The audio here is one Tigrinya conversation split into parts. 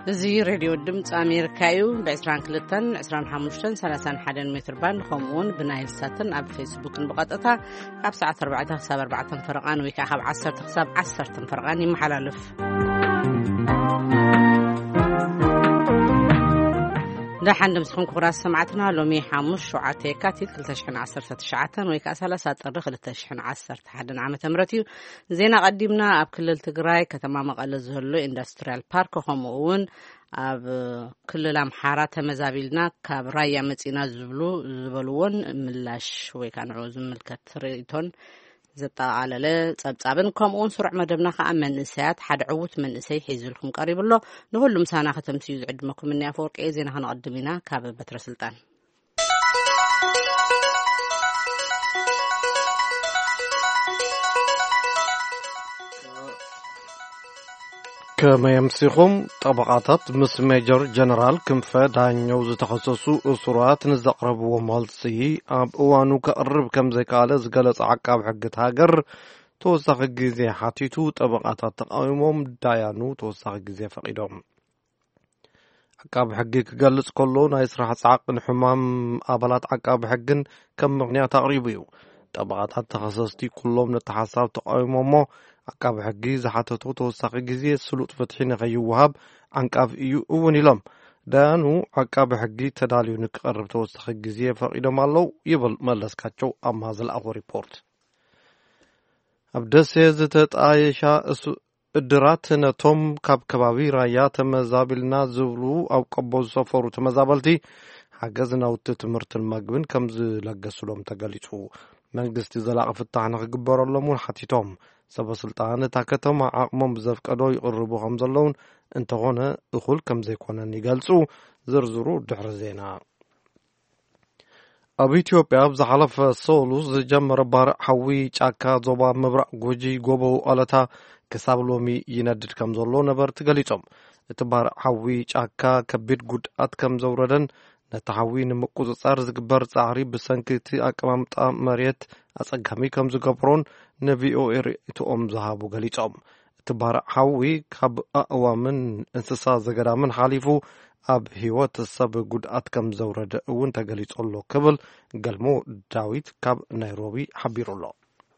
زي راديو الدمፅ أمريكايو ب22 25 31 متر باند خمون بنايل ساتن أب فيسبوك بقطتها كاب ساعة 4 حساب 4 فرقان ويكا خاب 10 حساب 10 فرقان يمحلالف ده حند مسخون كراس سمعتنا لومي حاموش شعاتي كاتي 13 تشعتن ويكا 3 13 حدن عام تمرتي زينا قدمنا اب كلل تግራይ ከተማ መቀለ ዝህሉ ኢንዱስትሪያል ፓርክ ሆምውን ኣብ ክልል ኣምሓራ ተመዛቢልና ካብ ራያ መጺና ዝበልዎን ምላሽ ወይ ካንዑ ዝምልከት ርእቶን ዘጣዓለለ ጸብጻብን ከምኡን ስሩዕ መደብና ከኣመንእሰያት ሓደ ዕውት መንእሰይ ሒዙልኩም ቀሪብሎ ንሁሉም ሳና ከተምሲዩ ዝዕድመኩም እና ያፈወርቅ ዜና ከነቀድሚና ካብ በትረ ስልጣን كما يمسيخم طبقاتات مس ميجر جنرال كنفة دانيو زتخصصو أسرات نزقرب ومالسي أب اوانو كقرب كم زي كالز قلص عقاب حقت هاجر توسخ الجزية حاتيتو طبقاتات تقاومهم دايانو توسخ الجزية فقيدهم عقاب حقك قلص كلو نايس راح تعقن حمام آبالات عقاب حقن كم مغنية تقريبيو طبقاتات تخصصتي كلهم نتحساب تقاومهم عقاب حقي زحاتتو توساق جزية سلوط فتحين غيوهاب عنقاب إيو أون لهم دانو عقاب حقي تداليو نقرب توساق جزية فقيدو مالو يبل ملس كاتشو أم هذا الأخو ريبورت أبدا سيزتت آيشا الدرات نتوم كاب كبابي رايا تمزابلنا زولو أو قبوز سفرو تمزابلتي حقزنا وتتمرت المقبن كمز لقسو لهم تقاليتو منقستي زلاق فتحنا قبار اللمون حتيتهم سبا سلطان تاكتهم عقمهم بزفق أدو يقربو خمزالون انتغونا اخول كم زيكونا نيقالسو زرزرو دحر زينا اب إثيوبيا بزحلف سولوس جمر بارق حوي چاكا زوبا مبرق گوجي گوبو ألتا كسابلومي يندد كمزالو نبر تقاليتهم اتبارق حوي چاكا كبير قد ات كمزوردن نتحوين مقوصار زقبر صعري بسنكتي أقمامطا مريت أصقامي كم زقبرون نبيو إرئتو زهابو غليطهم تبارع حوي كاب أوامن انسسا زقرامن حاليفو أب هيوات السب قد أتكم زورد وانتا غليط الله كبل قلمو داويت كاب نيروبي حبير الله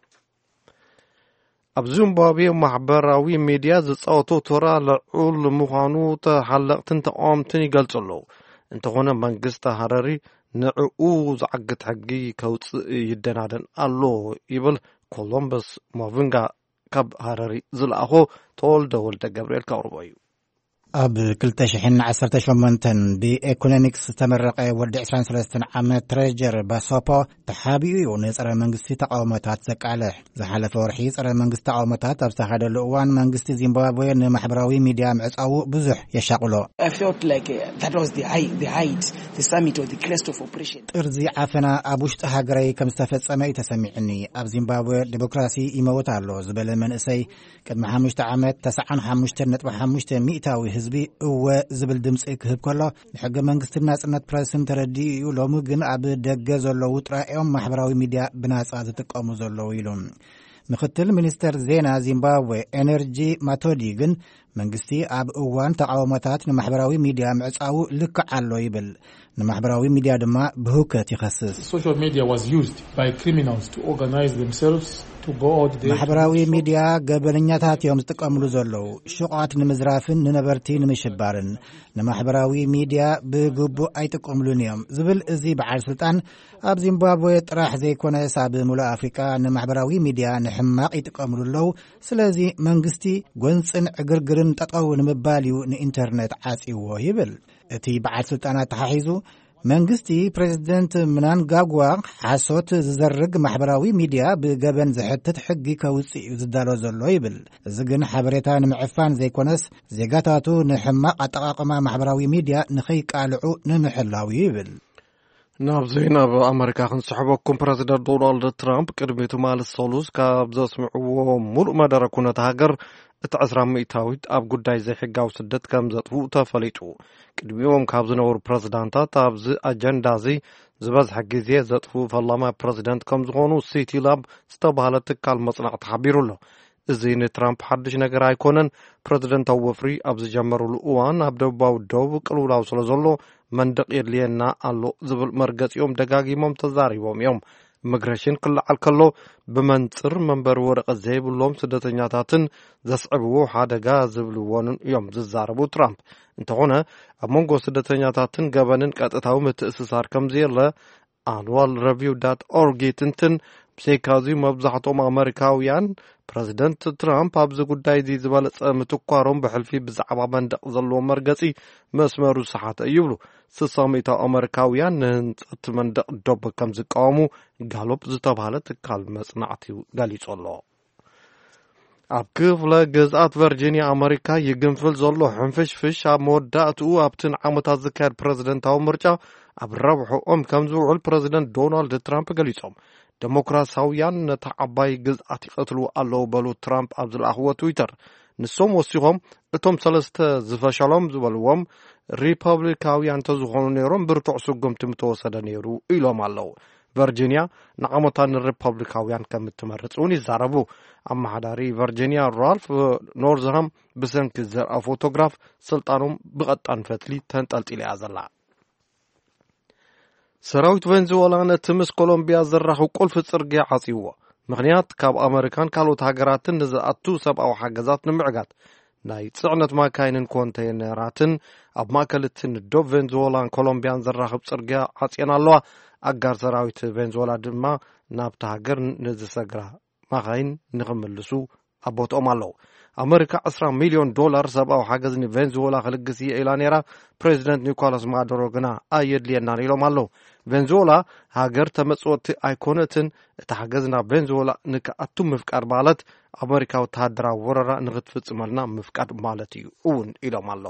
أب زيمبابوي محبراوي ميديا زصوتو ترى لعول مخانو تحلقتن تقامتني قلت الله انت هنا منقسط هراري نعقو زعقت حقي كوت يدنادن الله يبل كولومبس موفنغا كاب هراري زلأخو طول دول جبريل كاروبايو أب كلتشحن 18 بإيكونوميكس تمرق ورد 23 عام تريجر باسوبو تحابيو ونصر منغستي تقاومتات زقاله زحلف ورحي صر منغست تقاومتات ابتحد الأوان منغستي زيمبابوي محبراوي ميديا معصاو بزح يشاقلو I felt like that was the height the summit of the crest of oppression ارزي عافنا ابوشت هاغري كم استفصمه يتسمعني اب زيمبابوي ديمقراسي يموتالو زبل منسي قد 5 عامات 95.5 مئتاوي حزبي هو زبل دمص يكهب كله حق منغستنا نصنت بريسن تردي لوم ግን ኣብ ደገ ዘለው ጥራኦም ማሕበራዊ ሚድያ ብናጻ ዝጥቀሙ ዘለው ኢሎም ምክትል ሚኒስተር ዜና ዚምባብዌ ኤነርጂ ማቶዲ ግን መንግስቲ ኣብ እዋን ተቃውሞታት ንማሕበራዊ ሚድያ ምዕጻው ልክ አሎ ይብል ንማሕበራዊ ሚድያ ድማ ብሁከት ይኸስስ social media was used by criminals to organize themselves to go out there ማሕበራዊ ሚድያ ገበለኛታት እዮም ዝጥቀምሉ ዘለው ሽቋት ንምዝራፍን ንነበርቲ ንምሽባርን ንማሕበራዊ ሚድያ ብግቡ ኣይጥቀምሉን እዮም ዝብል እዚ በዓል ስልጣን ኣብ ዚምባብዌ ጥራሕ ዘይኮነስ ኣብ ሙሉእ ኣፍሪካ ንማሕበራዊ ሚድያ ንሕማቅ ይጥቀምሉ ኣለው ስለዚ መንግስቲ ጎንፅን ዕግርግርን ጠጠው ንምባልዩ ንኢንተርኔት ዓጺዎ ይብል እቲ በዓል ስልጣናት ተሓሒዙ መንግስቲ ፕሬዝደንት ምናንጋጓ ሓሶት ዝዘርግ ማሕበራዊ ሚድያ ብገበን ዝሕትት ሕጊ ከውፅእ ዝዳሎ ዘሎ ይብል እዚ ግን ሓበሬታ ንምዕፋን ዘይኮነስ ዜጋታቱ ንሕማቅ ኣጠቃቅማ ማሕበራዊ ሚድያ ንኸይቃልዑ ንምሕላው ይብል ናብ ዜና በአሜሪካ ክንስሕበኩም ፕሬዝደንት ዶናልድ ትራምፕ ቅድሚቱ ማለት ሶሉስ ካብ ዘስምዕዎ ሙሉእ መደረ ኩነት ሃገር እቲ 10 ሚእታዊት ኣብ ጉዳይ ዘይሕጋዊ ስደት ከም ዘጥፉ ተፈሊጡ ቅድሚኦም ካብ ዝነበሩ ፕሬዝዳንታት ኣብዚ ኣጀንዳ እዚ ዝበዝሐ ግዜ ዘጥፉ ፈላማ ፕሬዝደንት ከም ዝኾኑ ሲቲ ላብ ዝተባሃለ ትካል መጽናዕቲ ሓቢሩ ኣሎ እዚ ንትራምፕ ሓድሽ ነገር ኣይኮነን ፕሬዚደንታዊ ወፍሪ ኣብ ዝጀመሩሉ እዋን ኣብ ደቡባዊ ደቡብ ቅልውላው ስለ ዘሎ መንደቕ የድልየና ኣሎ ዝብል መርገፂኦም ደጋጊሞም ተዛሪቦም እዮም ኢሚግሬሽን ክለዓል ከሎ ብመንፅር መንበሪ ወረቐት ዘይብሎም ስደተኛታትን ዘስዕብዎ ሓደጋ ዝብልዎን እዮም ዝዛረቡ ትራምፕ እንተኾነ ኣብ መንጎ ስደተኛታትን ገበንን ቀጥታዊ ምትእስሳር ከምዘየለ annualreview.org ትንትን ብሰይካዚ መብዛሕትኦም ኣሜሪካውያን ፕሬዚደንት ትራምፕ ኣብዚ ጉዳይ እዚ ዝበለጸ ምትኳሮም ብሕልፊ ብዛዕባ መንደቕ ዘለዎ መርገፂ መስመሩ ሰሓተ ይብሉ 60% ኣሜሪካውያን ንህንፀት መንደቕ ዶብ ከም ዝቃወሙ ጋሎፕ ዝተባሃለ ትካል መጽናዕቲ ገሊጹ ኣሎ ኣብ ክፍለ ግዝኣት ቨርጂኒያ ኣሜሪካ ይግንፍል ዘሎ ሕንፍሽፍሽ ኣብ መወዳእትኡ ኣብትን ዓመታት ዝካየድ ፕሬዚደንታዊ ምርጫ ኣብ ረብሖኦም ከም ዝውዕል ፕሬዚደንት ዶናልድ ትራምፕ ገሊጾም ዴሞክራሲያውያን ነታ ዓባይ ግዝኣት ይቀትሉ ኣለዉ በሉ ትራምፕ ኣብ ዝለኣኽዎ ትዊተር ንሶም ወሲኾም እቶም ሰለስተ ዝፈሸሎም ዝበልዎም ሪፐብሊካውያን ተዝኾኑ ነይሮም ብርቱዕ ስጉምቲ ምተወሰደ ነይሩ ኢሎም ኣለዉ ቨርጂኒያ ንዓመታት ንሪፐብሊካውያን ከም እትመርጽ እውን ይዛረቡ ኣመሓዳሪ ቨርጂኒያ ራልፍ ኖርዝሃም ብሰንኪ ዘርአ ፎቶግራፍ ስልጣኖም ብቐጣን ፈትሊ ተንጠልጢላ እያ ዘላ ሰራዊት ቬንዙዌላ ነቲ ምስ ኮሎምቢያ ዘራኽብ ቁልፊ ጽርግያ ዓጺዎ ምኽንያት ካብ ኣሜሪካን ካልኦት ሃገራትን ንዝኣቱ ሰብኣዊ ሓገዛት ንምዕጋት ናይ ጽዕነት ማካይንን ኮንቴይነራትን ኣብ ማእከልትን ዶብ ቬንዙዌላን ኮሎምቢያን ዘራኽብ ጽርግያ ዓጽየን ኣለዋ ኣጋር ሰራዊት ቬንዙዌላ ድማ ናብቲ ሃገር ንዝሰግራ ማኻይን ንኽምልሱ ኣቦትኦም ኣለዉ ኣሜሪካ $20 ሚልዮን ሰብኣዊ ሓገዝ ንቬንዙዌላ ክልግስ እያ ኢላ ነይራ ፕሬዚደንት ኒኮላስ ማዱሮ ግና ኣየድልየናን ኢሎም ኣለዉ ቬንዙዌላ ሃገር ተመጽወቲ ኣይኮነትን እቲ ሓገዝ ናብ ቬንዙዌላ ንክኣቱ ምፍቃድ ማለት ኣሜሪካ ወተሃደራዊ ወረራ ንኽትፍጽመልና ምፍቃድ ማለት እዩ እውን ኢሎም ኣለዉ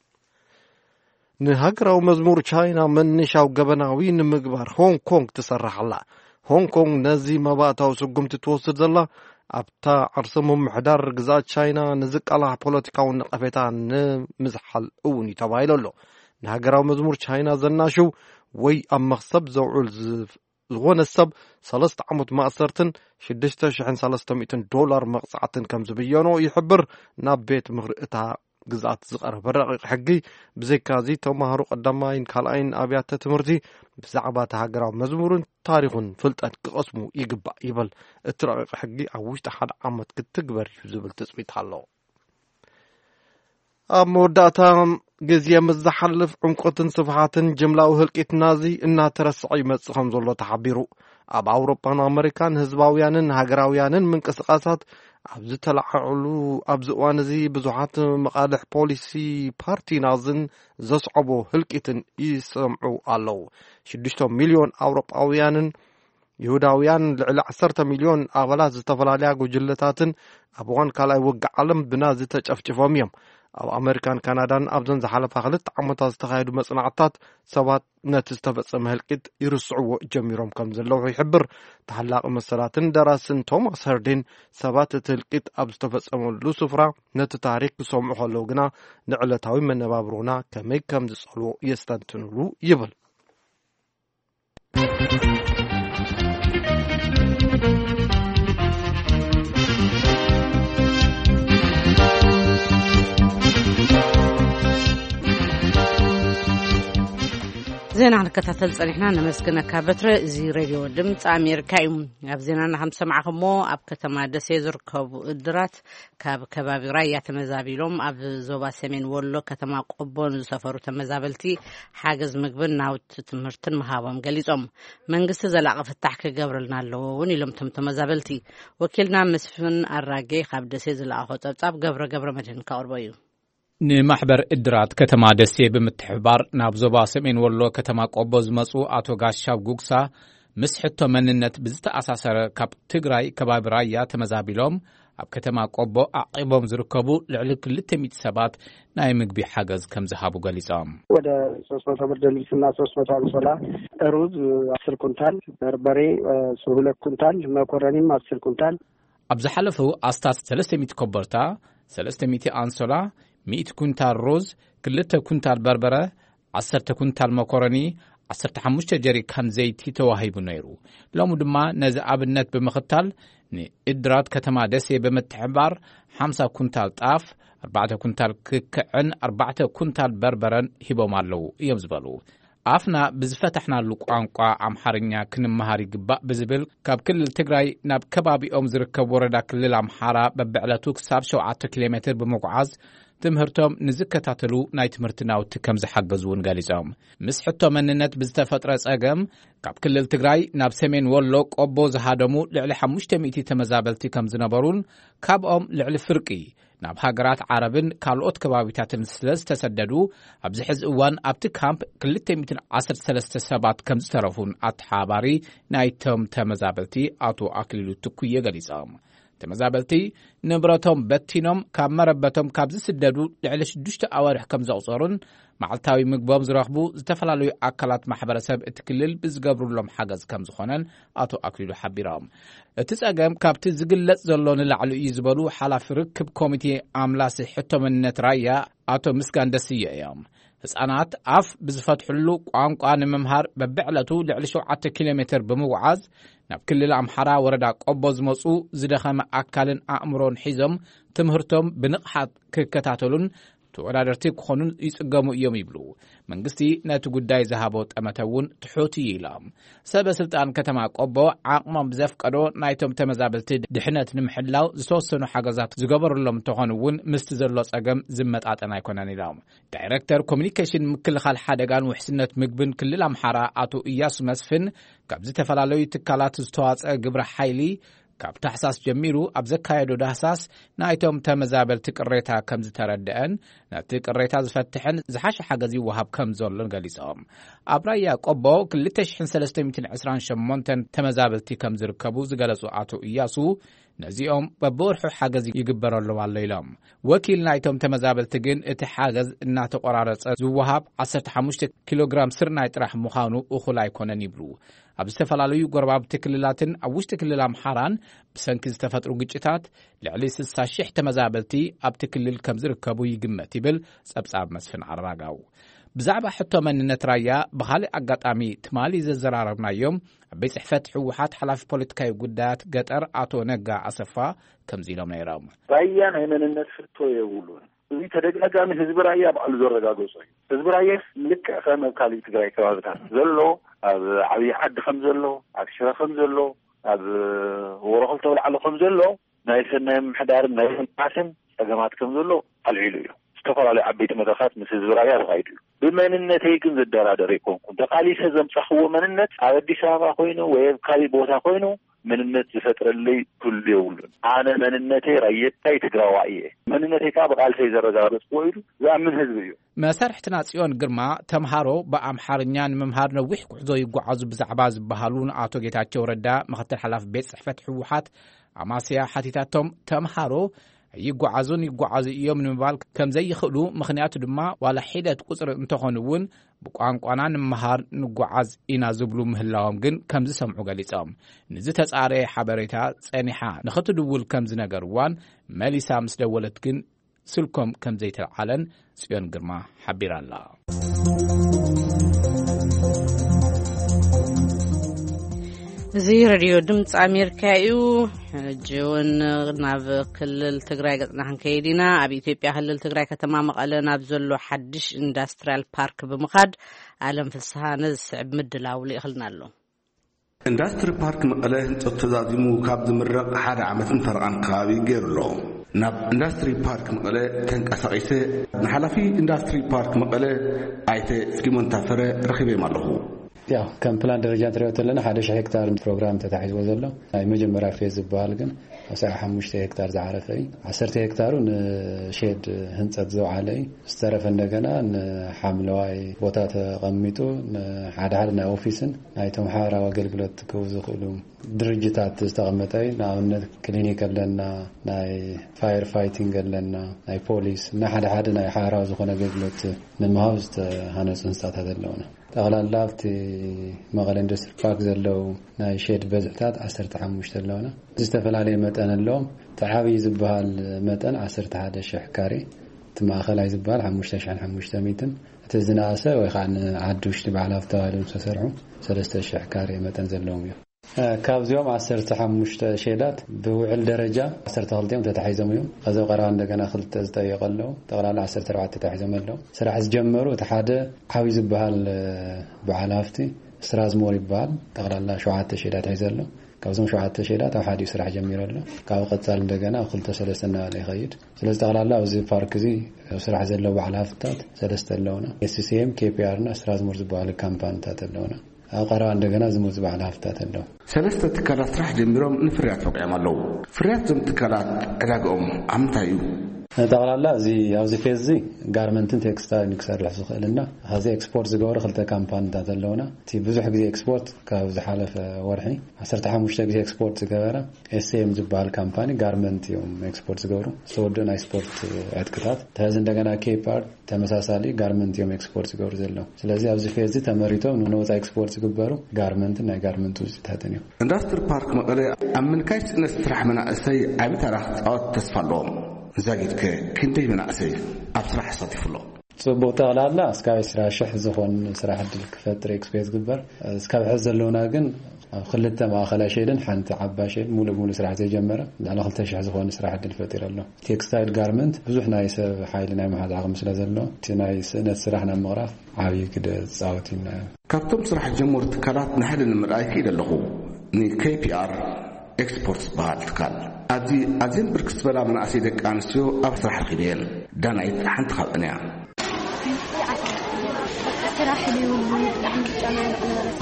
ንሃገራዊ መዝሙር ቻይና መንሻው ገበናዊ ንምግባር ሆንግ ኮንግ ትሰርሕ ኣላ ሆንግ ኮንግ ነዚ መባእታዊ ስጉምቲ ትወስድ ዘላ ኣብታ ዓርሰ ምምሕዳር ግዛት ቻይና ንዝቃላሕ ፖለቲካዊ ነቐፌታ ንምዝሓል እውን እዩ ተባሂሉ ኣሎ ንሃገራዊ መዝሙር ቻይና ዘናሽው ወይ ኣብ መኽሰብ ዘውዕል ዝኾነ ሰብ 3 ዓመት ማእሰርትን $6,300 መቕጻዕትን ከም ዝብየኖ ይሕብር ናብ ቤት ምኽሪ እታ ግዛት ዝቐረበ ረቂቕ ሕጊ ብዘይካዚ ተማሃሮ ቀዳማይን ካልኣይን ኣብያተ ትምህርቲ ብዛዕባ እቲ ሃገራዊ መዝሙርን ታሪኹን ፍልጠት ክቐስሙ ይግባእ ይብል እቲ ረቂቕ ሕጊ ኣብ ውሽጢ 1 ዓመት ክትግበር እዩ ዝብል ትፅቢት ኣሎ ኣብ መወዳእታ ግዜ ምዝሓልፍ ዕምቆትን ስፍሓትን ጅምላዊ ህልቂት ናዚ እናተረስዐ ይመጽእ ከም ዘሎ ተሓቢሩ ኣብ ኣውሮፓን ኣሜሪካን ህዝባውያንን ሃገራውያንን ምንቅስቓሳት ኣብ ዝተለዓዕሉ ኣብዚ እዋን እዚ ብዙሓት መቃልሕ ፖሊሲ ፓርቲ ናዝን ዘስዕቦ ህልቂትን ይሰምዑ ኣለዉ 6 ሚልዮን ኣውሮጳውያንን ይሁዳውያን ልዕሊ 10 ሚልዮን ኣባላት ዝተፈላለያ ጉጅለታትን ኣብ እዋን ካልኣይ ውግእ ዓለም ብናዚ ተጨፍጭፎም እዮም ኣብ ኣሜሪካን ካናዳን ኣብዘን ዝሓለፋ 2 ዓመታት ዝተኻየዱ መጽናዕትታት ሰባት ነቲ ዝተፈጸመ ህልቂት ይርስዕዎ ጀሚሮም ከም ዘለዉ ይሕብር ተሓላቂ መሰላትን ደራስን ቶማስ ሄርዲን ሰባት እቲ ህልቂት ኣብ ዝተፈጸመሉ ስፍራ ነቲ ታሪክ ክሰምዑ ከለዉ ግና ንዕለታዊ መነባብሮና ከመይ ከም ዝጸልዎ የስተንትንሉ ይብል زين عن كتاتل صريحنا نمسكنا كابتر زي راديو دمت أمريكا أب زينا نحن سمعهم مو أب كتما دسيزر كاب الدرات كاب كبابي راية تمزابيلهم أب زوبا سمين ولو كتما قبون سفرو تمزابلتي حاجز مقبل ناوت تمرتن مهاوم قليزهم من قصة زلعة في التحقيق قبرلنا اللووني لم تمزابلتي وكلنا مسفن الراقي خاب دسيزر لأخوت أب قبر مدهن كأربايو ንማሕበር እድራት ከተማ ደሴ ብምትሕባር ናብ ዞባ ሰሜን ወሎ ከተማ ቆቦ ዝመጹ አቶ ጋሻው ጉግሳ ምስ ሕቶ መንነት ብዝተኣሳሰረ ካብ ትግራይ ከባቢ ራያ ተመዛቢሎም ኣብ ከተማ ቆቦ ኣቂቦም ዝርከቡ ልዕሊ 200 ሰባት ናይ ምግቢ ሓገዝ ከም ዝሃቡ ገሊጾም ወደ 300 ብርድ ልብስና 300 አንሶላ ሩዝ 10 ኩንታል በርበሬ 2 ኩንታል መኮረኒም 10 ኩንታል ኣብ ዝሓለፉ ኣስታት 300 ኮበርታ 300 አንሶላ 100 ኩንታል ሩዝ 2 ኩንታል በርበረ 10 ኩንታል መኮረኒ 15 ጀሪካን ዘይቲ ተዋሂቡ ነይሩ ሎሙ ድማ ነዚ ኣብነት ብምኽታል ንእድራት ከተማ ደሴ ብምትሕባር 50 ኩንታል ጣፍ 4 ኩንታል ክክዕን 4 ኩንታል በርበረን ሂቦም ኣለዉ እዮም ዝበሉ ኣፍና ብዝፈተሕናሉ ቋንቋ ኣምሓርኛ ክንመሃር ይግባእ ብዝብል ካብ ክልል ትግራይ ናብ ከባቢኦም ዝርከብ ወረዳ ክልል ኣምሓራ በብዕለቱ ክሳብ 7 ኪሎሜትር ብምጓዓዝ ትምህርቶም ንዝከታተሉ ናይ ትምህርቲ ናውቲ ከም ዝሓገዙውን ገሊጾም ምስ ሕቶ መንነት ብዝተፈጥረ ጸገም ካብ ክልል ትግራይ ናብ ሰሜን ወሎ ቆቦ ዝሃደሙ ልዕሊ 500 ተመዛበልቲ ከም ዝነበሩን ካብኦም ልዕሊ ፍርቂ ናብ ሃገራት ዓረብን ካልኦት ከባቢታትን ስለ ዝተሰደዱ ኣብዚ ሕዚ እዋን ኣብቲ ካምፕ 213 ሰባት ከም ዝተረፉን ኣተሓባሪ ናይቶም ተመዛበልቲ ኣቶ ኣክሊሉ ትኩየ ገሊጾም ተመዛበልቲ ንብረቶም በቲኖም ካብ መረበቶም ካብ ዝስደዱ ልዕሊ 6 ኣዋርሕ ከም ዘቑፀሩን መዓልታዊ ምግቦም ዝረኽቡ ዝተፈላለዩ ኣካላት ማሕበረሰብ እቲ ክልል ብዝገብሩሎም ሓገዝ ከም ዝኾነን ኣቶ ኣክሊሉ ሓቢሮም እቲ ጸገም ካብቲ ዝግለጽ ዘሎ ንላዕሊ እዩ ዝበሉ ሓላፊ ርክብ ኮሚቴ ኣምላሲ ሕቶ መንነት ራያ ኣቶ ምስጋን ደስየ እዮም ህፃናት ኣፍ ብዝፈትሕሉ ቋንቋ ንምምሃር በብዕለቱ ልዕሊ 7 ኪሎሜትር ብምጉዓዝ ናብ ክልል ኣምሓራ ወረዳ ቆቦ ዝመፁ ዝደኸመ ኣካልን ኣእምሮን ሒዞም ትምህርቶም ብንቕሓት ክከታተሉን ተወዳደርቲ ክኾኑን ይጽገሙ እዮም ይብሉ መንግስቲ ነቲ ጉዳይ ዝሃቦ ጠመተውን ትሑት ኢሎም ሰበስልጣን ከተማ ቆቦ ዓቕሞም ብዘፍቀዶ ናይቶም ተመዛበልቲ ድሕነት ንምሕላው ዝተወሰኑ ሓገዛት ዝገበሩሎም ተኾኑውን ምስቲ ዘሎ ጸገም ዝመጣጠን ኣይኮነን ኢሎም ዳይሬክተር ኮሚኒኬሽን ምክልኻል ሓደጋን ውሕስነት ምግብን ክልል ኣምሓራ ኣቶ ኢያሱ መስፍን ካብ ዝተፈላለዩ ትካላት ዝተዋፅአ ግብረ ሓይሊ ካብ ታሕሳስ ጀሚሩ ኣብ ዘካየዶ ዳህሳስ ናይቶም ተመዛበልቲ ቅሬታ ከም ዝተረድአን ነቲ ቅሬታ ዝፈትሕን ዝሓሸ ሓገዝ ይወሃብ ከም ዘሎን ገሊጾም ኣብ ራያ ቆቦ 2328 ተመዛበልቲ ከም ዝርከቡ ዝገለጹ ኣቶ ኢያሱ ነዚኦም በብወርሑ ሓገዝ ይግበረሎም ኣሎ ኢሎም ወኪል ናይቶም ተመዛበልቲ ግን እቲ ሓገዝ እናተቆራረጸ ዝወሃብ 15 ኪሎግራም ስርናይ ጥራሕ ምዃኑ እኹል ኣይኮነን ይብሉ ኣብ ዝተፈላለዩ ጎረባብቲ ክልላትን ኣብ ውሽጢ ክልል ኣምሓራን ብሰንኪ ዝተፈጥሩ ግጭታት ልዕሊ 60,000 ተመዛበልቲ ኣብቲ ክልል ከም ዝርከቡ ይግመት ይብል ጸብጻብ መስፍን ኣራጋው ብዛዕባ ሕቶ መንነት ራያ ብኻልእ ኣጋጣሚ ትማሊ ዘዘራረብናዮም ኣበይ ጽሕፈት ሕወሓት ሓላፊ ፖለቲካዊ ጉዳያት ገጠር ኣቶ ነጋ ኣሰፋ ከምዚ ኢሎም ነይሮም ራያ ናይ መንነት ሕቶ የብሉን እዚ ተደጋጋሚ ህዝቢ ራያ ባዕሉ ዘረጋገጾ እዩ ህዝቢ ራያ ልክዕ ከም ኣብ ካሊእ ትግራይ ከባቢታት ዘሎ ኣብ ዓብዪ ዓዲ ከም ዘሎ ኣብ ሽረ ከም ዘሎ ኣብ ወረኸል ተብላዕሎ ከም ዘሎ ናይ ሰናይ ምሕዳርን ናይ ልምዓትን ጸገማት ከም ዘሎ ኣልዒሉ እዩ ዝተፈላለዩ ዓበይቲ መድረኻት ምስ ህዝቢ ራያ ተኻይዱ እዩ ብመንነተይ ግን ዝደራደር ኣይኮንኩን ተቃሊሰ ዘምጻኽዎ መንነት ኣብ ኣዲስ ኣበባ ኮይኑ ወይ ኣብ ካሊእ ቦታ ኮይኑ መንነት ዝፈጥረለይ ኩሉ የብሉን ኣነ መንነተይ ራየታይ ትግራዋይ እየ መንነተይ ካብ ቃልሰይ ዘረጋገጽዎ ኢሉ ዝኣምን ህዝቢ እዩ መሰርሕትና ጽዮን ግርማ ተምሃሮ በኣምሓርኛ ንምምሃር ነዊሕ ጉዕዞ ይጓዓዙ ብዛዕባ ዝበሃሉ ንኣቶ ጌታቸው ረዳ ምክትል ሓላፊ ቤት ጽሕፈት ሕወሓት ኣማስያ ሓቲታቶም ተምሃሮ ይጓዓዙ እዮም ንምባል ከም ዘይኽእሉ ምኽንያቱ ድማ ዋላ ሒደት ቁጽሪ እንተኾኑውን ብቋንቋና ንምምሃር ንጓዓዝ ኢና ዝብሉ ምህላዎም ግን ከም ዝሰምዑ ገሊጾም ንዝተጻረየ ሓበሬታ ጸኒሓ ንኽትድውል ከም ዝነገርዋን መሊሳ ምስ ደወለት ግን ስልኮም ከም ዘይተዓለን ጽዮን ግርማ ሓቢራ ኣላ እዚ ሬድዮ ድምፂ ኣሜሪካ እዩ ሕጂውን ናብ ክልል ትግራይ ገጽና ክንከይድ ኢና ኣብ ኢትዮጵያ ክልል ትግራይ ከተማ መቐለ ናብ ዘሎ ሓድሽ ኢንዳስትሪያል ፓርክ ብምኻድ ዓለም ፍስሓ ነዝስዕብ ምድላው ይኽልና ኣሎ ኢንዳስትሪ ፓርክ መቐለ ህንፀት ተዛዚሙ ካብ ዝምረቕ 1 ዓመትን ፈርቓን ከባቢ ገይሩሎ ናብ ኢንዳስትሪ ፓርክ መቐለ ተንቀሳቒሰ ንሓላፊ ኢንዳስትሪ ፓርክ መቐለ ኣይተ ፍሊሞን ታፈረ ረኺበም ኣለኹ ያው ከም ፕላን ደረጃ ተረጋግጠለና 1,000 ሄክታር ፕሮግራም ተታሒዝዎ ዘሎ ናይ መጀመርያ ፌዝ ዝበሃል ግን 5 ሄክታር ዝዓረፈ 10 ሄክታሩ ንሼድ ህንፀት ዝውዓለ ዝተረፈ እንደገና ንሓምለዋይ ቦታ ተቐሚጡ ንሓደ ናይ ኦፊስን ናይ ተምሃራዊ አገልግሎት ክህቡ ዝኽእሉ ድርጅታት ዝተቐመጠ ንኣብነት ክሊኒክ ኣለና ናይ ፋየር ፋይቲንግ ኣለና ናይ ፖሊስ ሓደ ናይ ሓራዊ ዝኾነ አገልግሎት ንምሃብ ዝተሃነፁ ህንፃታት ኣለውና ጠቕላላ ኣብቲ መቐለ ኢንዱስትሪ ፓርክ ዘለው ናይ ሼድ በዝሕታት 15 ኣለውና ዝተፈላለዩ መጠን ኣለዎም ተዓብይ ዝበሃል መጠን 11,000 ካሬ እቲ ማእኸላይ ዝበሃል 5,500 تزناسه ويخان عدوش تبع لافتاهم تسرعوا 3000 كاري متن زلهم كابزيوم 15 شيلات بوعل درجة 12 تتحيزم يوم هذا قرار عندنا خلت دقائق له تقرأ 14 تتحيزم له سرح جمروا تحدى حاوز بهال بعلافتي سراز موري بال تقرأ له شوعات شيلات هيزله كابزيوم شوعات شيلات أو حد يسرح جمير له كاو قد صار عندنا خلت 3 سنة عليه خير سلست تقرأ له وزي فاركزي سرح زله بعلافتات سلست لونه SCCM KPR نا سراز مورز بال كامبان تاتلونه أقرأ عندنا زموز بعلها فتاتلو. ثلاثة تكالات راح جميرهم نفريات وقع مالو. فريات زم تكالات علاقهم عم تايو. تقرأ لا زي أو زي فيزي غارمنتن تكستايل نكسر لحظة لنا هذا إكسبورت زجور خلته كامبان تاتلونا. تي بزح بزي إكسبورت كوز حالة ورحي. عصرت حام مشتاق زي إكسبورت زجورة. SM زبال كامباني غارمنت يوم إكسبورت زجورو. سودنا إكسبورت عدكتات. تهزن دعنا كيبار تمساسالي غارمنت يوم إكسبورت زجور زلنا. سلازي أو زي فيزي تمريتو نوزا إكسبورت زجبارو غارمنت نا غارمنت وز تهتنيو. إندستري بارك مقالة أمن كايس نسترح من أسي عبيت راح تصفلهم. زاجد كنتي من أسي أبصراحة صديف الله. صوبوتا لا سكاي سرا شح زخون سرا حد الكفتر إكسبيس جبر سكاي حزلونا جن خلته ما خلا شيء حنت عبا شيء مو سرا زي جمرة لأن خلته شح زخون سرا حد الفتير الله. تكستايل غارمنت بزح نايس حايلنا مع هذا عقم سلازلنا تنايس نسرحنا مغرف عاوي كده صوتنا. كابتن سرح جمهور تكالات نحل المرأي كده لغو ني KPR إكسبورتس بعد تكال. أزين بركس بلا من أسيدك أنسيو أبصر حقيقين دانا يتحنت خلقنيا صراحة اليوم عندي جامعة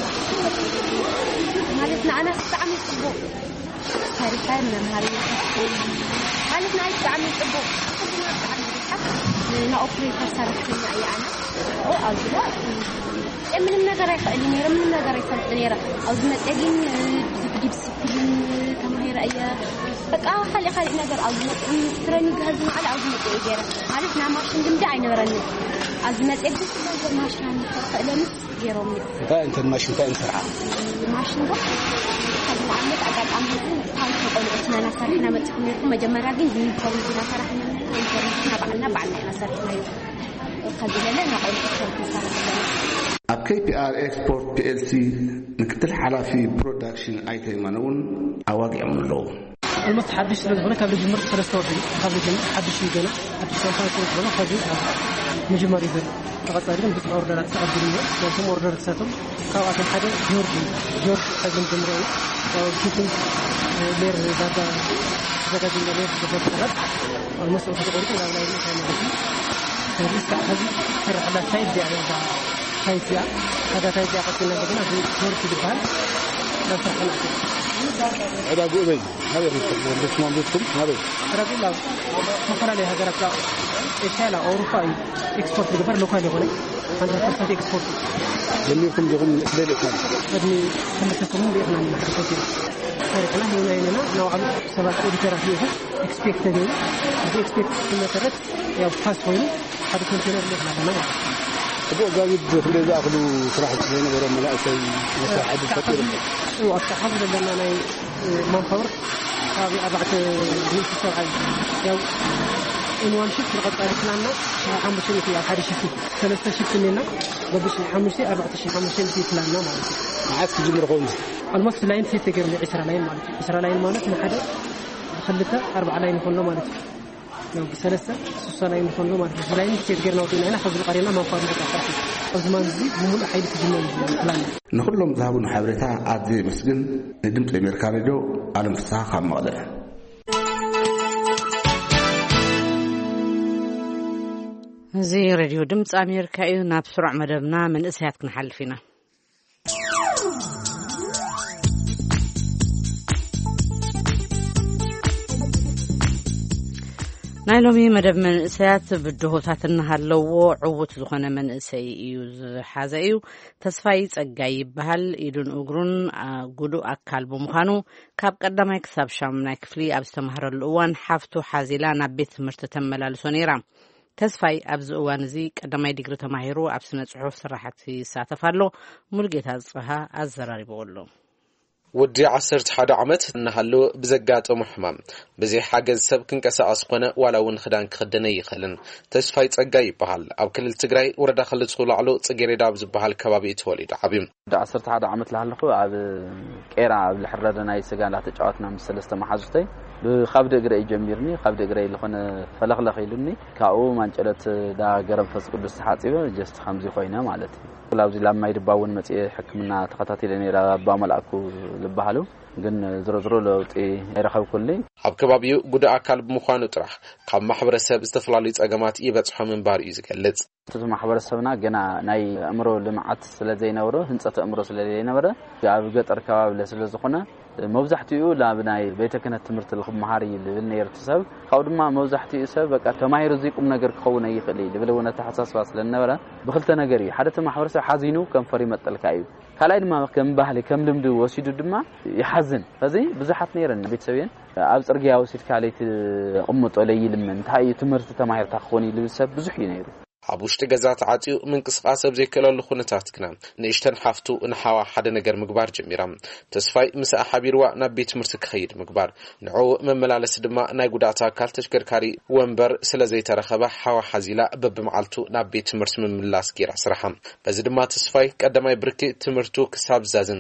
مالتنا أنا استعمل أسبوع تاريخا من هذه مالتنا استعمل أسبوع أنا أوبريتر صارت معي أنا أو أزلا من النجار يخليني من النجار يخليني أو زمت أجين بسكين كم هي رأيه بس خلي نقدر أزمت تراني جهزنا على أزمت إيجارة عرفنا ماشين جمدة عين وراني أزمت إبدي نقدر ماشين فقلنا جيرامي فأنت الماشين فأنت سرعة ماشين ده خلي عملت أجد عملت هاي تقول إحنا نصرحنا متكلمين مجمع راجين زين قوي نصرحنا بعنا نصرحنا خلي لنا نقول KPR Export PLC نكتل حلا في برودكشن ايتم منون اواقع من لو المتحدث هنا قبل جمر ترستوري قبل جمر حدش يجينا حدش كان هنا قبل مجمر يزل تقطعين بس اوردرات ساعدين وثم اوردرات ساتم كاوات حدا جورج حجم جمري او كيتن لير داتا زكاه لير بالضبط المسؤول هذا اوريدي لا لسه هذه ترى على سايد يعني هايسيا هذا تايجي أقصينا بدنا في دور في البال لا تفعل هذا قوي هذا بس ما بيكتب هذا رجل لا مفر عليه هذا ركلا إيشالا أوروبا إكسبورت الجبر لوكالي هنا عندنا فرصة إكسبورت لم يكن يقوم ليلة كان بدي هم تسمون بإحنا من حركتي فرقنا هنا نوع سبعة أديترا فيها إكسبكت تدين هذا إكسبكت مثلاً يا فاس وين هذا كونتينر اللي إحنا بناه أبو قاعد في اللي أخذوا صراحة هنا ورا ملائكة مساعد الفقير. وأتحفظ لأن أنا منفور هذه أبعت من السرعة يو إن وان شفت لقد قالت لنا عم بشيء في أحد شفت ثلاثة شفت لنا قبل شيء عم بشيء أبعت شيء عم بشيء في لنا ما عاد تجيب رقم المصل لاين في تجرب 10 لاين مالك 10 لاين مالك من حدا خلته 4 لاين كله مالك لو بسلسة سلسلين كله ما سلسلين كتير نوتين أنا خذ القرينة ما فاضي كتير أزمان زي ممل أحيل كجمال بلان نقولهم ذهبوا حبرتها عادي مسجن ندمت الأمريكا رجو على مفتاح مقدر زي راديو دمت أمريكا إيونا بسرعة مدبنا من إسهاتك نحل فينا نايلومي مدب من إسيات بدهوتات النهالو عوت زخنا من إسي يوز حازايو تسفايت أجايب بهال إيدون أجرون قدو أكال بمخانو كاب قدما يكسب شامنا كفلي أبستمهر الأوان حافتو حازيلانا بيت مرتتملا لسونيرا تسفاي أبز أوان زي قدما يدقر تماهيرو أبسنة صحوف سراحة ساتفالو ملقيت هزقها الزراري بقولو ودي 11 عمت نهلو بزقاطو محمام بزي حاجز سب كنقساقس كونه والاون خدان كخدنه يخلن تسفاي صقاي يبحال اب كلل تግራይ ወረዳ خلص خلعلو صقيريدا بزبحال كبابي توليد عبيم 11 عمت لهلخو اب قيرا لحردنا يسغان لا تጫወትና مسلسته محازتي بخبد اجري جميرني خبد اجري لخونه فلخلخ يلني كاو مانچلت دا غرب فس قدس حاصيبه جست خمزي خوينا معناتي لاوزي لما يدباون مصي حكمنا تخاتاتي نيرا با ملاكو لبحالو ግን ዝሮ ለውጥ ይረኸብ ኩሊ ኣብ ከባቢው ጉዳ አካል በመዃኑ ጥራሕ ካብ ማሕበረሰብ ዝተፈላለዩ ጸገማት ይበጽሖም እንባር እዩ ዝገልጽ እቲ ማሕበረሰብና ገና ናይ ኣምሮ ልምዓት ስለዘይነበሮ ህንጸት ኣምሮ ስለዘይነበረ ኣብ ገጠር ከባቢ ስለዝኾነ መብዛሕትኡ ላብናይ ቤተ ክህነት ትምህርቲ ልኽመሃር ይብል ነይርተሰብ ካብ ድማ መብዛሕትኡ ሰብ በቃ ተማሂሩ ዚቁም ነገር ክኸውን ይኽእል ይብል ወነታ ሓሳስባ ስለነበረ ብኽልተ ነገር እዩ ሓደ ማሕበረሰብ ሓዚኑ ከንፈሪ መጠልካ እዩ ካላይ ድማ ከም ባህሊ ከም ልምዲ ወሲዱ ድማ ይሓዝን ፈዚ ብዙሓት ነይረን ቤተሰብን ኣብ ጽርግያ ወሲድ ካለይት ቅምጦ ለይልም እንታይ ትምህርቲ ተማሂርታ ክኾን ይብል ሰብ ብዙሕ እዩ ነይሩ አቡሽት ገዛት አጪው ምንቅስቃስ ኣብ ዘይከለሉ ኩነታት ክና ንእሽተን ሓፍቱ ንሓዋ ሓደ ነገር ምግባር ጀሚራም ተስፋይ ምስ ሓቢርዋ ናብ ቤት ትምህርቲ ክኸይድ ምግባር ንዑ መመላለስ ድማ ናይ ጉዳታ አካል ተሽከርካሪ ወንበር ስለዘይተረኸበ ሓዋ ሓዚላ በብመዓልቱ ናብ ቤት ትምህርቲ መምላስ ጌራ ስራሓም በዚ ድማ ተስፋይ ቀዳማይ ብርኪ ትምህርቱ ክሳብ ዛዝን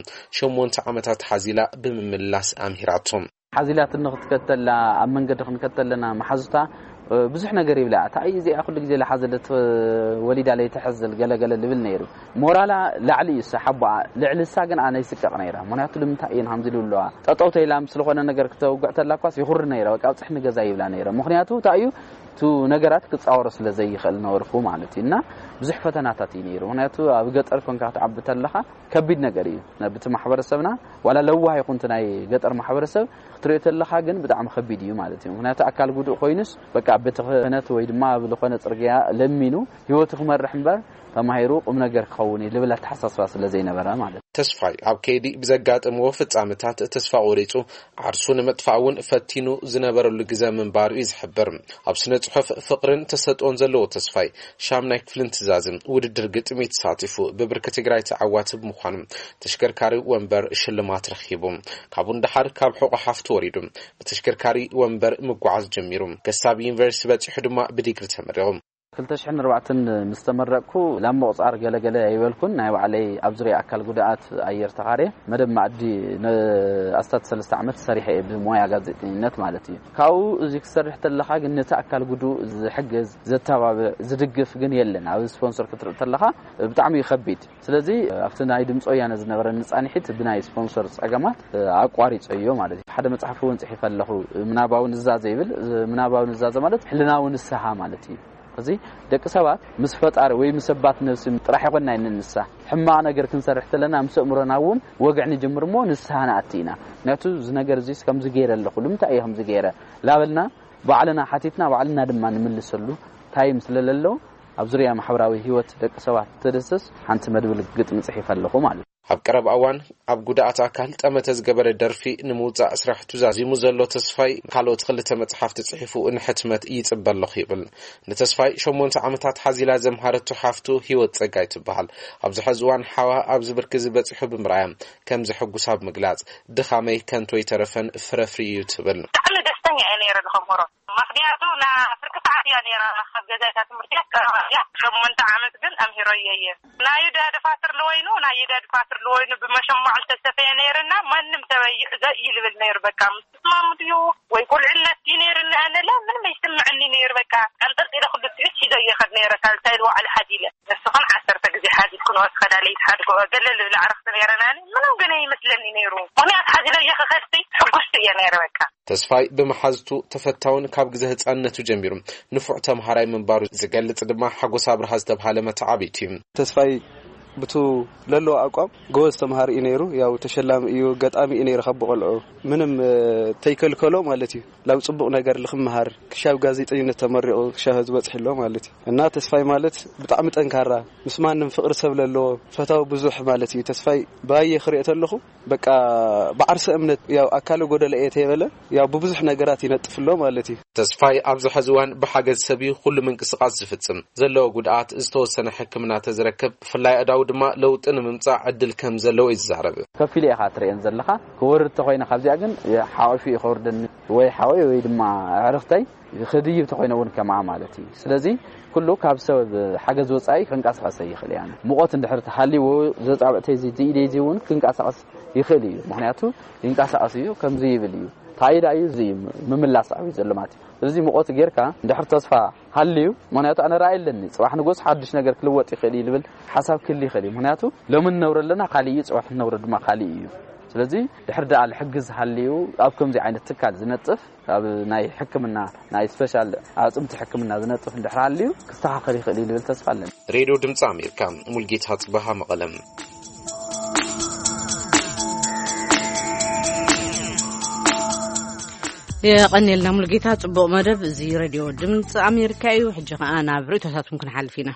8 ዓመታት ሓዚላ በመምላስ ኣምሂራቶም ሓዚላት ንኽትከተላ ኣብ መንገዲ ክንከተለና ማሓዙታ ብዙሕ ነገር ይብላ ታይ እዚ አኹል ግዜ ለሓዘለት ወሊዳ ላይ ተሐዘል ገለገለ ልብል ነይሩ ሞራላ ላዕሊ ይሰሐባ ልዕልሳ ግን ኣነ ይስቀቕ ነይራ ምክንያቱ ልምንታይ ኢን hamdulillah ጠጠውተ ኢላም ስለኾነ ነገር ከተውግዕተላኳስ ይኹር ነይራ ወቃ ጽሕኒ ገዛ ይብላ ነይራ ምክንያቱ ታዩ ቱ ነገራት ክጻወር ስለዘይ ይኽእል ነውርፉ ማለት እና ብዙሕ ፈተናታት ይነይሩ ምክንያቱ ኣብ ገጠር ኮንካ ተዓብተለኻ ከቢድ ነገር እዩ ነብቲ ማሕበረሰብና ወላ ለዋህ ይኹንት ናይ ገጠር ማሕበረሰብ ክትርእተለኻ ግን ብጣዕሚ ከቢድ እዩ ማለት እዩ ምክንያቱ አካል ጉዱእ ኮይንስ በቃ በተኸነት ወይ ድማ ብለኾነ ጽርግያ ለሚኑ ህይወቱ ክመርሕ እምበር ተማሂሩ ቁም ነገር ክኸውን ልብላ ተሐሳስባ ስለዘይነበረ ማለት ተስፋይ ኣብ ከይዲ ብዘጋጥምዎ ፍጻመታት ተስፋ ቆሪጹ ዓርሱን መጥፋውን ፈቲኑ ዝነበረሉ ግዜ መንባሩ ይዝሕብር ኣብ ስነ ጽሑፍ ፍቅርን ተሰጥኦን ዘለዎ ተስፋይ ሻምናይ ክፍልን ትዛዝም ውድድር ግጥም ተሳቲፉ በብርክ ትግራይ ተዓዋት ብምዃኑ ተሽከርካሪ ወንበር ሽልማት ረኺቡ ካብኡ እንዳሓር ካብ ሕቆ ሓፍቱ ወሪዱ በተሽከርካሪ ወንበር ምጓዓዝ ጀሚሩ ከሳብ ዩኒቨርሲቲ በጽሑ ድማ ብዲግሪ ተመረቑ 2004 مستمرقكو لما قصار ገለገለ ይበልኩን ናይ ባዕለይ ኣብ ዙርያ አካል ጉዳት አየር ተኻሬ መደብ ማዕዲ አስታት 3 ዓመት ሰሪሐ ብሞያ ጋዜጠኝነት ማለት እዩ ካው እዚ ክሰርሕ ተለኻ ግን ነታ አካል ጉዱ ዝሕግዝ ዘተባብዕ ዝድግፍ ግን የለን ኣብ ስፖንሰር ክትርኢ ተለኻ ብጣዕሚ ይኸቢድ ስለዚ ኣብቲ ናይ ድምጾ ያነ ዝነበረ ንጻኒሒት ብናይ ስፖንሰር ጸገማት አቋሪጽ እዩ ማለት እዩ ሓደ መጽሓፍ እውን ጽሒፍ ኣለኹ ምናባው ንዛዘ ይብል ምናባው ንዛዘ ማለት ሕልናው ንስሓ ማለት እዩ እዚ ደቂ ሰባት ምስ ፈጣሪ ወይ ምስባት ነፍሲ ጥራሕ ይኮና ይንንሳ ሕማቅ ነገር ክንሰርሕ ተለና ምስእምሮናውን ወግዕኒ ጀምርሞ ንስሓና አቲና ነቱ ዝነገር እዚስ ከም ዝገይረ ኣለኹ ልምታይ ከም ዝገይረ ላበልና ባዕልና ሓቲትና ባዕልና ድማ ንምልሰሉ ታይም ስለለሎ ኣብ ዙርያ ማሕበራዊ ህይወት ደቂ ሰባት ተደሰስ ሓንቲ መድብል ግጥም ጽሒፍ ኣለኹ ማለት ኣብ ቀረብ ኣዋን ኣብ ጉዳት አካል ጠመተ ዝገበረ ደርፊ ንምውጻእ ስራሕቱ ዛዚሙ ዘሎ ተስፋይ ካልኦት ክልተ መጽሓፍቲ ጽሒፉ እንሕትመት ይጽበለኹ ይብል ንተስፋይ 8 ዓመታት ሓዚላ ዘምሃረቱ ሓፍቱ ህይወት ጸጋይ ትበሃል ኣብ ዝሕዝዋን ሓዋ ኣብ ዝብርክ ዝበጽሑ ብምራያ ከም ዝሕጉሳብ ምግላጽ ድኻመይ ከንቶ ይተረፈን ፍረፍሪ እዩ ትብል ብጣዕሚ ደስተኛ እየ ነይረ ዝኸምሮ ምክንያቱ ና ፍርክታት ያ ነይረ ካብ ገዛታ ትምህርቲ ያ 8 ዓመት ግን ኣምሂሮየ ናይ ዳድፋትር ለወይኑ ናይ ዳድፋትር ለወይኑ ብመሸማዕ ተሰፈየ ነይርና ማንም ተበይዕ ዘይልብል ነይር በቃ ምትማምድዩ ወይ ኩልዕነት ነይርና ኣነላ ምንም ይስምዕኒ ነይር በቃ አንጠጥ ኢለ ኩሉ ትዕሽ ይዘየኸድ ነይረ ካልታይል ወዓል ሓዲለ ንስኹን 10 ግዜ ሓዲል ኩኖስ ከዳለይ ሓድጎ ገለል ለዓረፍት ነይርና ምንም ግን ይመስለኒ ነይሩ ምክንያት ሓዲለ ይኸኸድቲ ሕጉስቲ እየ ነይረ በቃ ተስፋይ በመሓዝቱ ተፈታውን ካብ ግዜ ህፃንነቱ ጀሚሩ ንፉዕ ተምሃራይ መንባሩ ዝገልጽ ድማ ሓጎሳ ብርሃ ዝተባሃለ መተዓቢት እዩ ተስፋይ ብቱ ለሎ አቋም ጎስ ተምሃር ኢነሩ ያው ተሸላም እዩ ገጣሚ ኢነሩ ከበቀልዑ ምንም ተይከልከሎ ማለት እዩ ላብ ጽቡቅ ነገር ልኽመሃር ክሻብ ጋዜጠኝነት ተመሪቑ ክሻብ ዝበጽሕሎ ማለት እዩ እና ተስፋይ ማለት ብጣዕሚ ጠንካራ ምስማንም ፍቅር ሰብ ለሎ ፈታው ብዙሕ ማለት እዩ ተስፋይ ባየ ክሪእት ኣለኹ በቃ ባዓርሰ እምነት ያው አካል ጎደለ እየተበለ ያው በብዙሕ ነገራት ይነጥፍሎ ማለት እዩ ተስፋይ ኣብ ዝሕዝዋን ብሓገዝ ሰብ ኩሉ ምንቅስቃስ ዝፍጽም ዘለዎ ጉድኣት ዝተወሰነ ሕክምና ተዝረክብ ፍላይ ኣዳው ድማ ለውጥን ምምጻእ ዕድል ከም ዘለዎ ይዛረብ ከፊል ኢኻ ትርእን ዘለኻ ክወርድ ተኾይና ካብዚኣ ግን ሓዋፊ ይኸወርድን ወይ ሓወይ ወይ ድማ ዕርኽተይ خديب تخوينون كما مالتي سلازي كله كابسب حاجة زوجي كنقاس يخليان مقاط اندحر تحلي وزعبتي زي زيون كنقاس يخلي معناته ينقاس اسيو كم زي بليو تايد اي زي مملاص عوي زلماتي سلازي مقاط غيركا اندحر تصفى حليو معناته انا راي لني صباح نغوس حدش ነገር ክልወጥ ይخلي ልብል حساب كل يخلي معناته لمن نورلنا خالي صباح نورد ما خالي ስለዚህ ድሕርዳ አልሕግዝ ሃልዩ ኣብኩም ዚ ዓይነት ትካል ዝነጥፍ ኣብ ናይ ሕክምና ናይ ስፔሻል ኣጽምቲ ሕክምና ዝነጥፍ ድሕር ሃልዩ ክስተኻኸል ይኽእል ይብል ተስፋ ኣለኒ ሬድዮ ድምፂ ኣሜሪካ ሙልጌታ ጽባሃ መቐለም የቀኒልና ሙልጌታ ጽቡቕ መደብ እዚ ሬድዮ ድምፂ ኣሜሪካ እዩ ሕጂ ኸኣ ናብ ርእቶታትኩም ክንሓልፍ ኢና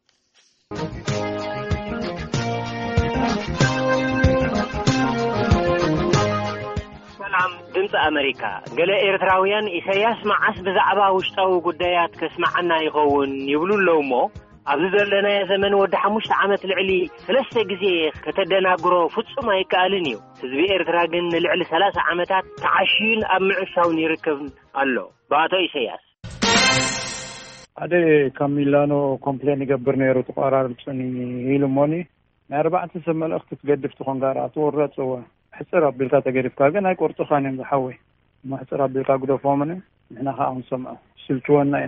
ድምፂ ኣሜሪካ ገለ ኤርትራውያን ኢሳያስ ማዓስ ብዛዕባ ውሽጣዊ ጉዳያት ከስማዓና ይኸውን ይብሉ ኣለውሞ ኣብዚ ዘለና ዘመን ወዲ 5 ዓመት ልዕሊ 3 ግዜ ከተደናግሮ ፍጹም ኣይከኣልን እዩ ህዝቢ ኤርትራ ግን ልዕሊ 30 ዓመታት ተዓሽዩን ኣብ ምዕሻውን ይርከብ ኣሎ ባቶ ኢሳያስ ኣደ ካሚላኖ ኮምፕሌን ይገብር ነይሩ ተቋራርጽኒ ኢሉሞኒ ንኣርባዕተ ሰብ መልእኽቲ ትገድፍ ትኾን ጋር ኣትወረጽዎ حسر بالك تجرب كأن هاي قرطة خانة بحوي ما حسر بالك قدو فومنا إحنا خاون سمع سلطونا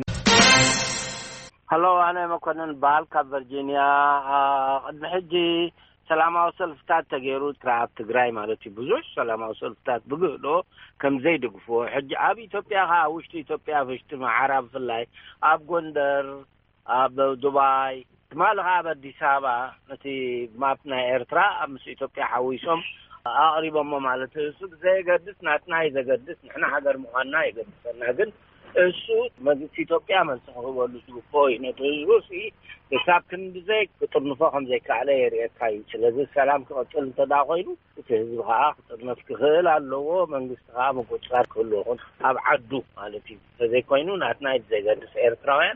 هلو أنا مكونن بالك فيرجينيا قد بحجي سلام وصل فتات تجرود كراب تجراي مالتي بزوج سلام وصل فتات بقولو كم زيد قفو حج أبي توبيا ها وشتي توبيا فشت مع عرب في الله أب غندر أب دبي مالها بدي سابا نتي مابنا إيرترا أمس توبيا حويسهم أقربا ما مالته السود زي قدس ناتنا إذا قدس نحن حجر مغنى يقدس لكن السود ما إثيوبيا ما سهوا لسه فوي نتوزوسي حساب كن زي بترنفهم زي كعليه ريكاي لازم السلام كقتل تداخلوا تهزها نفكهل على من جستها مقصر كلهم أبعدوا مالتي زي كوينو ناتنا زي قدس إيرتراوين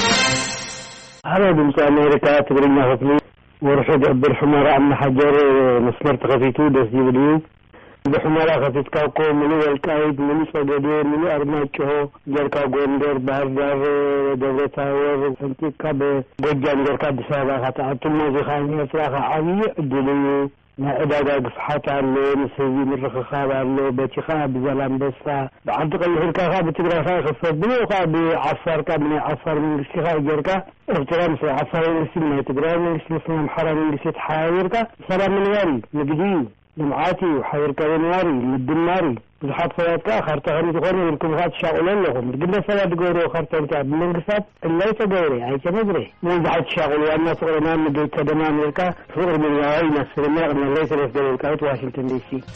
هذا بمسا أمريكا تبرينا غفلي ورشد بالحمارة عم حجر مسمار تغفيتو دس جيبليو بحمارة غفيت كاوكو منو الكايد منو سجدير منو أرماكو جركا غوندر باردار دولتاور انتكا بجان جركا بسابا خطعتم موزيخاني فراغا عالي الدليو ما إدادا قفحات عنه نسيبي مرخ خاب عنه بيتي خاب زلام بسا بعدك الهركا خاب تقرأ خاب خفت بلو خاب عصار كامني عصار من السيخاء جركا احترام سي عصار من السينة تقرأ من السينة حرام من السينة حايركا سلام من واري نقديو لمعاتي وحايركا من واري للدناري بزحات فواتكا خارتغني تقولي لكم غاد شاغلين لهم قلنا سواد قورو خارتغني من قصات اللي تقوري عايشة مدري من زحات شاغل وأنا صغرنا مدي كدما أمريكا فوق من الوعي نصر المغرب من ليس لفدر الكاوت واشنطن دي سي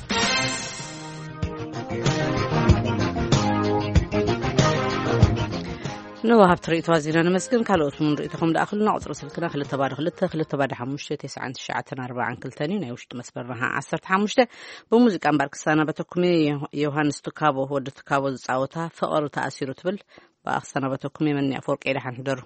نوهب طريقة وزيران مسكن كالوت من رئيتهم داخلنا عطر سلكنا خلت تبادل حمشة 9 ساعتنا 4 كلتانين يوشت مسبرها 10 حمشة بموسيقى امباركستانا بتكمي يوهانس تكابو هو تكابو زعوتها فقر تأثير تبل بأخسنا بتكمي من يفورك إلى حندر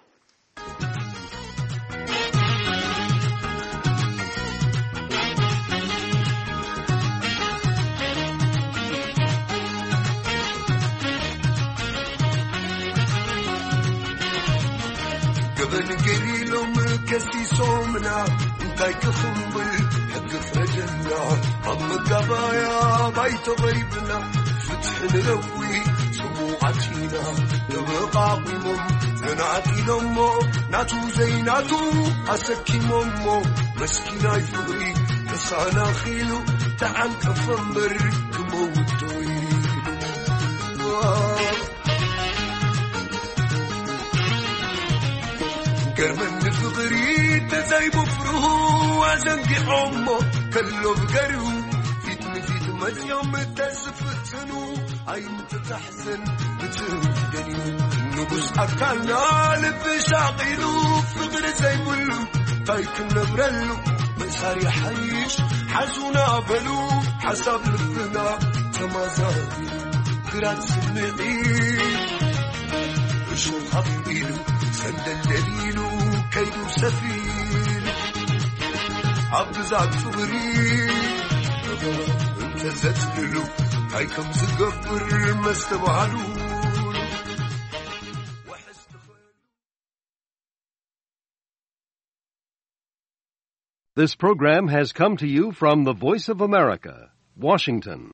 بنقليلهم كسيسومنا انتاي كخمبل حق فرجنا هم قبايا بايت غريبنا فتح نروي سموعتنا نبقاقمهم زنعتي لمو ناتو زيناتو أسكي ممو مسكينا يفغري تسانا خيلو تعال كفمبر كموتوي كرمن فغري تزاي بفره وزنقي عمو كله بقرو فيت مزيوم تزفتنو عين تتحزن بتهدني نبوس أكلنا لب شاقيلو فغر زي بلو تايك نبرلو مساري حيش حزونا بلو حسب لبنا تمازابي كرات سمعي وشو خفيلو سند الدليل كيدو سفيل عبزات صغري انت زتلو هاي كم زقبر ما استبعلو. This program has come to you from the Voice of America, Washington.